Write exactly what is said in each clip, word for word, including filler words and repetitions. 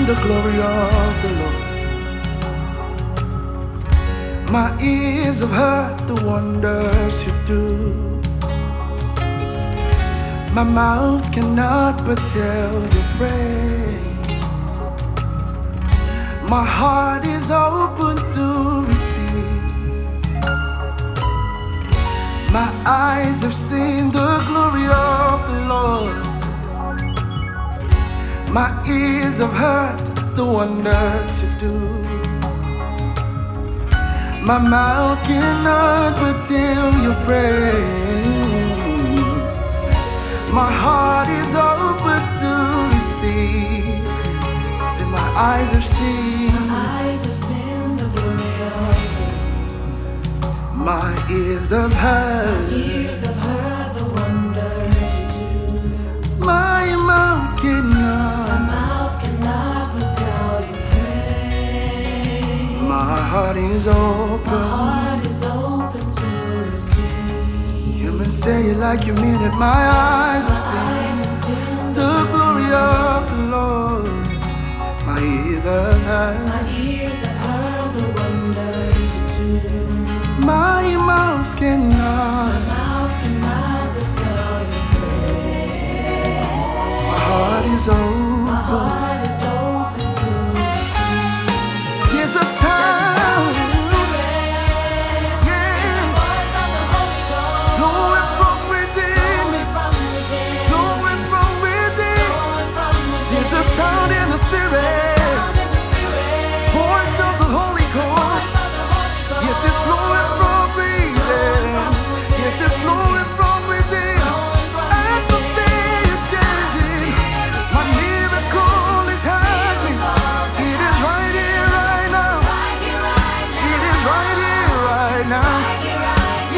the glory of the Lord. My ears have heard the wonders you do. My mouth cannot but tell your praise. My heart is open to receive. My eyes have seen the glory of the Lord. My ears have heard the wonders you do. My mouth cannot but tell your praise. My heart is open to receive. Say, my eyes have seen. My eyes have seen the glory of the Lord. My ears have heard. My ears have heard the wonders you do. My mouth cannot. My mouth cannot but tell you praise. My heart is open. My heart is open to receive. You may say it like you mean it. My eyes have seen the glory of the Lord. My ears have heard. My ears have heard the wonders you do. My mouth cannot. My mouth cannot but tell you praise. My heart is open. My heart is open to receive. There's a sound, There's a spirit, yeah, voice of the Holy Ghost, flowing from within me, flowing from within, flowing from within. flowing from within. There's a sound in the spirit, Sound in the spirit, voice of the Holy Ghost. voice of the Holy Ghost. Yes, it's flowing from within. Yes, it's flowing from within. Atmosphere is changing. My miracle is happening. It is right here, right now. Right here, right now. It is right here, right now. Right here, right now.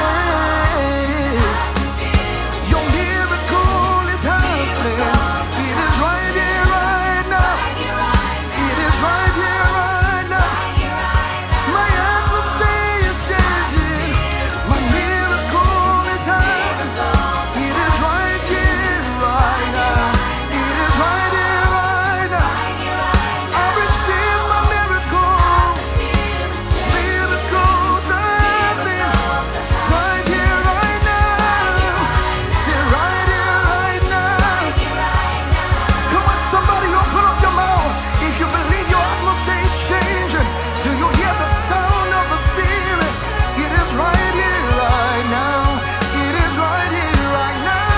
Yeah. Your miracle is happening. It is right here, right now. Right here, right now. It is right here, right now. Right here, right now. My atmosphere is changing. My miracle is happening. It is right here, right now. It is right here, right now. Right here, right now. I receive my miracle. Spirit is changing. Miracles happening. Right here, right now. Say right here, right now. Right here, right now. Come on, somebody, open up your mouth. If you believe your atmosphere is changing, do you hear the sound of the Spirit? It is right here, right now. It is right here, right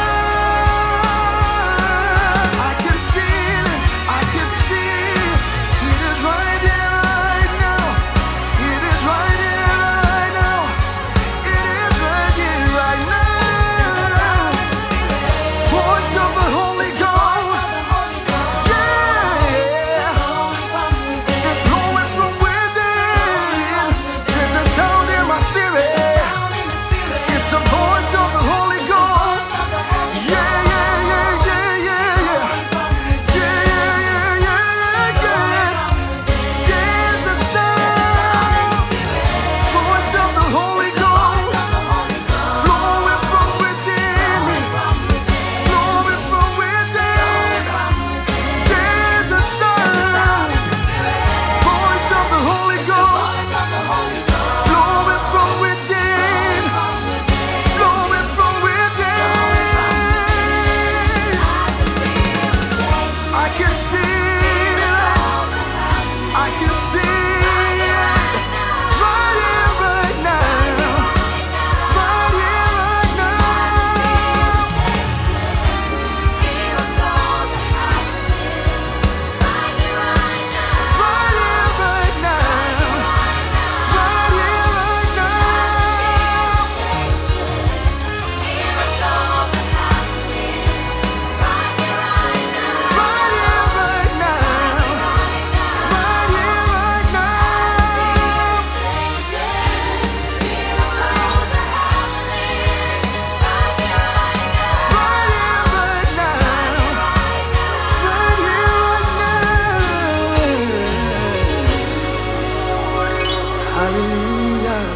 now. I can feel it. I can see it. It is right here, right now. It is right here, right now. It is right here, right now. Voice of the Holy Ghost. Yeah. It's flowing from within. There's a sound in my spirit. It's the voice of the Holy Ghost. Yeah, yeah, yeah, yeah, yeah, yeah. Yeah, yeah, yeah, yeah, yeah. There's a sound. Voice of the Holy Ghost. Flowing from within me. Flowing from within. There's a sound. Voice of the Holy Ghost. Flowing from within. Flowing from within. I can feel it. I can see it. Right here, right now. Right here, right now. Right here, right now. Right here, right now. Right here, right now. Right here, right now. Right here, right now. Right here, right now. Hallelujah.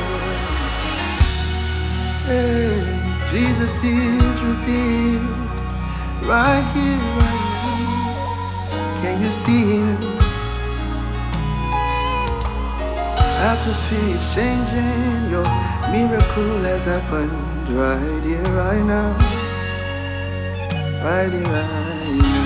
Hey, Jesus is revealed right here, right now. Can you see him? Atmosphere is changing. Your miracle has happened right here, right now. Right here, right now.